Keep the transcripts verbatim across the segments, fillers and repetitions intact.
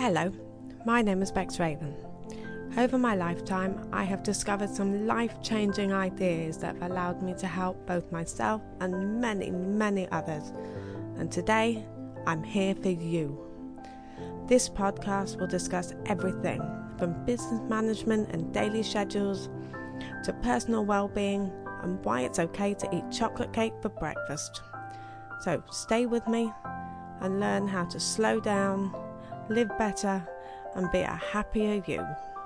Hello, my name is Bex Raven. Over my lifetime, I have discovered some life-changing ideas that have allowed me to help both myself and many, many others. And today, I'm here for you. This podcast will discuss everything from business management and daily schedules to personal well-being and why it's okay to eat chocolate cake for breakfast. So stay with me and learn how to slow down, live better, and be a happier you.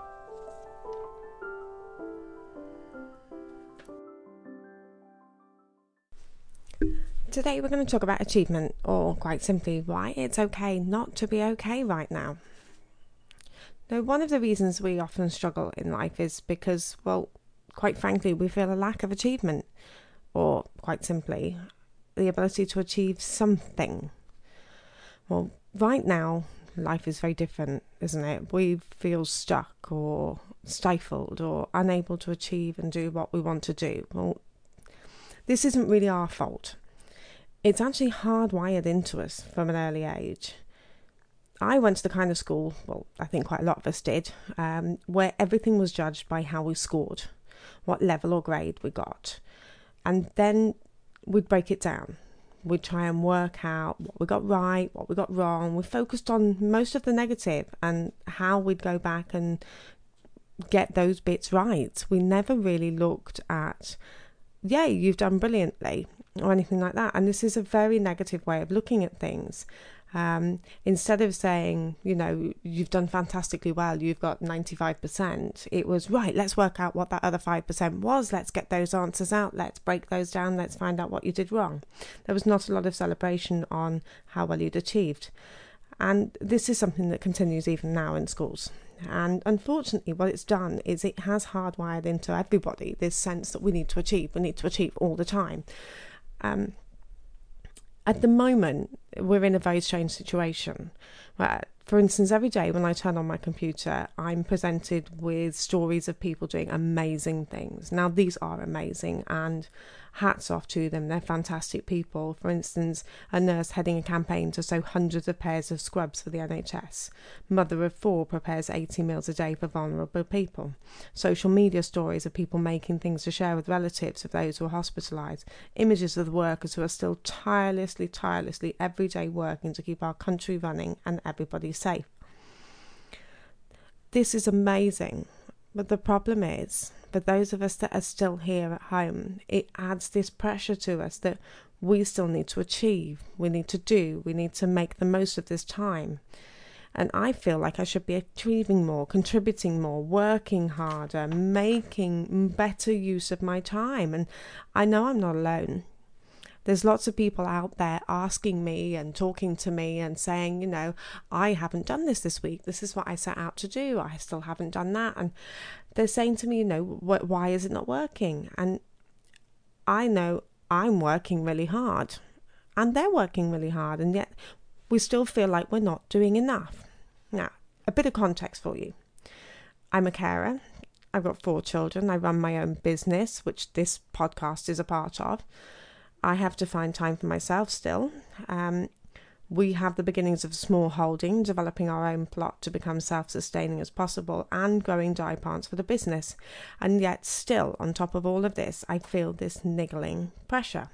Today we're going to talk about achievement, or quite simply, why it's okay not to be okay right now. Now, one of the reasons we often struggle in life is because, well, quite frankly, we feel a lack of achievement, or quite simply, the ability to achieve something. Well, right now, life is very different, isn't it? We feel stuck or stifled or unable to achieve and do what we want to do. Well, this isn't really our fault. It's actually hardwired into us from an early age. I went to the kind of school, well, I think quite a lot of us did, um, where everything was judged by how we scored, what level or grade we got. And then we'd break it down. We'd try and work out what we got right, what we got wrong. We focused on most of the negative and how we'd go back and get those bits right. We never really looked at, yay, you've done brilliantly, or anything like that. And this is a very negative way of looking at things. Um, instead of saying, you know, you've done fantastically well, you've got ninety-five percent, it was, right, let's work out what that other five percent was, let's get those answers out, let's break those down, let's find out what you did wrong. There was not a lot of celebration on how well you'd achieved. And this is something that continues even now in schools. And unfortunately, what it's done is it has hardwired into everybody this sense that we need to achieve, we need to achieve all the time. Um, At the moment, we're in a very strange situation. Where, for instance, every day when I turn on my computer, I'm presented with stories of people doing amazing things. Now, these are amazing, and hats off to them. They're fantastic people. For instance, a nurse heading a campaign to sew hundreds of pairs of scrubs for the N H S. Mother of four prepares eighty meals a day for vulnerable people. Social media stories of people making things to share with relatives of those who are hospitalised. Images of the workers who are still tirelessly, tirelessly every day working to keep our country running and everybody safe. This is amazing. But the problem is, for those of us that are still here at home, it adds this pressure to us that we still need to achieve, we need to do, we need to make the most of this time. And I feel like I should be achieving more, contributing more, working harder, making better use of my time. And I know I'm not alone. There's lots of people out there asking me and talking to me and saying, you know, I haven't done this this week. This is what I set out to do. I still haven't done that. And they're saying to me, you know, wh- why is it not working? And I know I'm working really hard and they're working really hard. And yet we still feel like we're not doing enough. Now, a bit of context for you. I'm a carer. I've got four children. I run my own business, which this podcast is a part of. I have to find time for myself still. Um, we have the beginnings of a small holding, developing our own plot to become self-sustaining as possible and growing dye plants for the business. And yet still, on top of all of this, I feel this niggling pressure.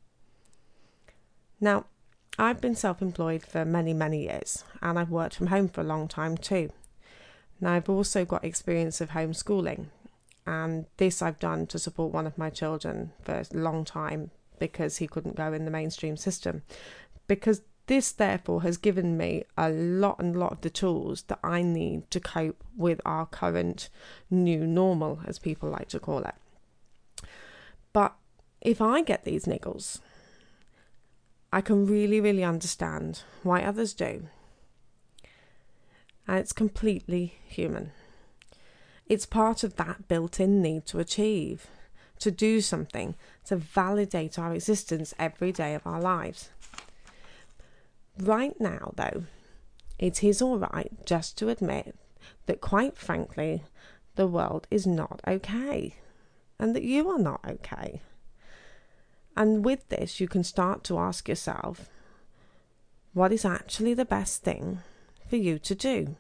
Now, I've been self-employed for many, many years, and I've worked from home for a long time too. Now, I've also got experience of homeschooling, and this I've done to support one of my children for a long time, because he couldn't go in the mainstream system. Because this, therefore, has given me a lot and lot of the tools that I need to cope with our current new normal, as people like to call it. But if I get these niggles, I can really, really understand why others do. And it's completely human. It's part of that built-in need to achieve, to do something, to validate our existence every day of our lives. Right now, though, it is all right just to admit that, quite frankly, the world is not okay, and that you are not okay. And with this, you can start to ask yourself, what is actually the best thing for you to do.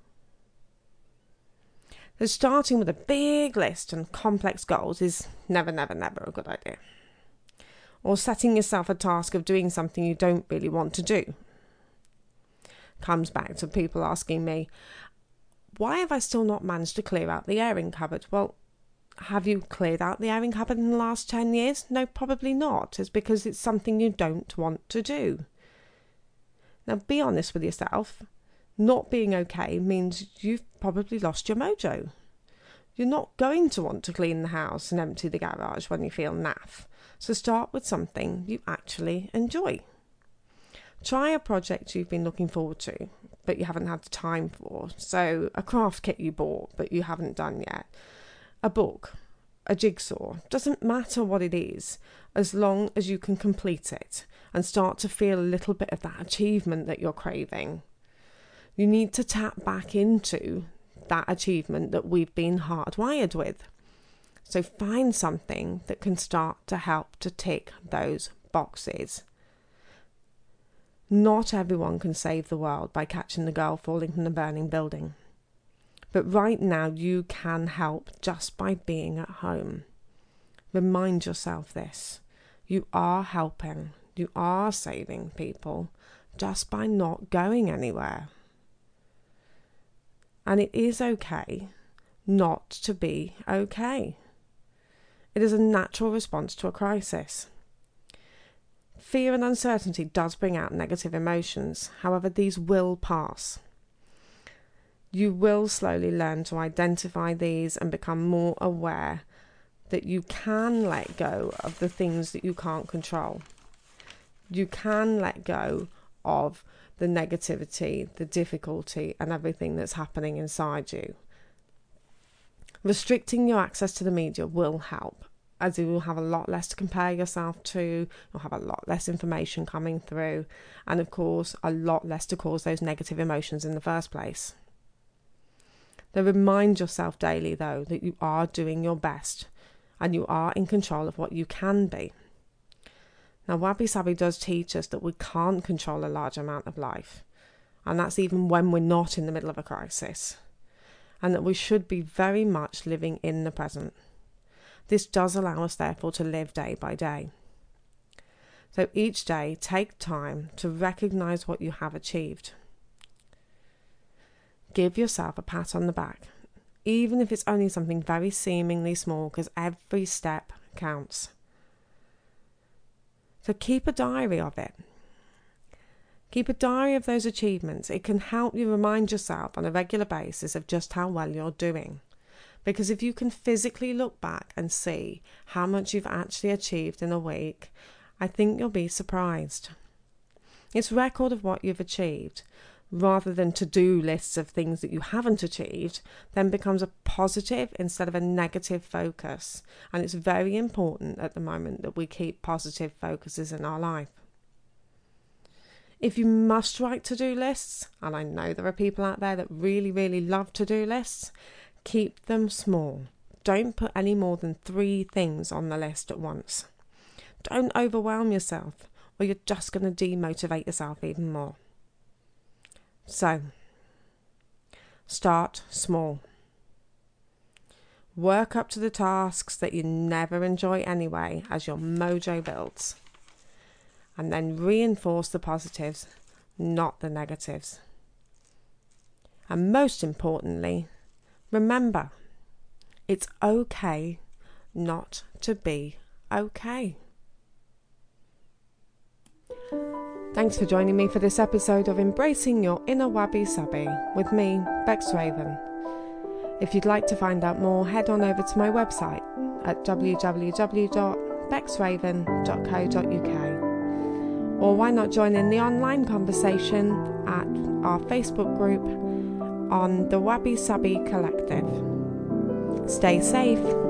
So starting with a big list and complex goals is never, never, never a good idea. Or setting yourself a task of doing something you don't really want to do. Comes back to people asking me, why have I still not managed to clear out the airing cupboard? Well, have you cleared out the airing cupboard in the last ten years? No, probably not. It's because it's something you don't want to do. Now, be honest with yourself. Not being okay means you've probably lost your mojo. You're not going to want to clean the house and empty the garage when you feel naff. So start with something you actually enjoy. Try a project you've been looking forward to, but you haven't had the time for. So a craft kit you bought, but you haven't done yet. A book, a jigsaw, doesn't matter what it is, as long as you can complete it and start to feel a little bit of that achievement that you're craving. You need to tap back into that achievement that we've been hardwired with. So find something that can start to help to tick those boxes. Not everyone can save the world by catching the girl falling from the burning building. But right now you can help just by being at home. Remind yourself this. You are helping. You are saving people just by not going anywhere. And it is okay not to be okay. It is a natural response to a crisis. Fear and uncertainty does bring out negative emotions. However, these will pass. You will slowly learn to identify these and become more aware that you can let go of the things that you can't control. You can let go of the negativity, the difficulty, and everything that's happening inside you. Restricting your access to the media will help, as you will have a lot less to compare yourself to, you'll have a lot less information coming through, and of course, a lot less to cause those negative emotions in the first place. So remind yourself daily, though, that you are doing your best, and you are in control of what you can be. Now, Wabi Sabi does teach us that we can't control a large amount of life, and that's even when we're not in the middle of a crisis, and that we should be very much living in the present. This does allow us, therefore, to live day by day. So each day, take time to recognise what you have achieved. Give yourself a pat on the back, even if it's only something very seemingly small, because every step counts. So keep a diary of it. Keep a diary of those achievements. It can help you remind yourself on a regular basis of just how well you're doing. Because if you can physically look back and see how much you've actually achieved in a week, I think you'll be surprised. It's a record of what you've achieved, rather than to-do lists of things that you haven't achieved, then becomes a positive instead of a negative focus. And it's very important at the moment that we keep positive focuses in our life. If you must write to-do lists, and I know there are people out there that really, really love to-do lists, keep them small. Don't put any more than three things on the list at once. Don't overwhelm yourself, or you're just going to demotivate yourself even more. So, start small. Work up to the tasks that you never enjoy anyway as your mojo builds. And then reinforce the positives, not the negatives. And most importantly, remember, it's okay not to be okay. Thanks for joining me for this episode of Embracing Your Inner Wabi Sabi with me, Bex Raven. If you'd like to find out more, head on over to my website at w w w dot bex raven dot co dot u k. Or why not join in the online conversation at our Facebook group on the Wabi Sabi Collective. Stay safe.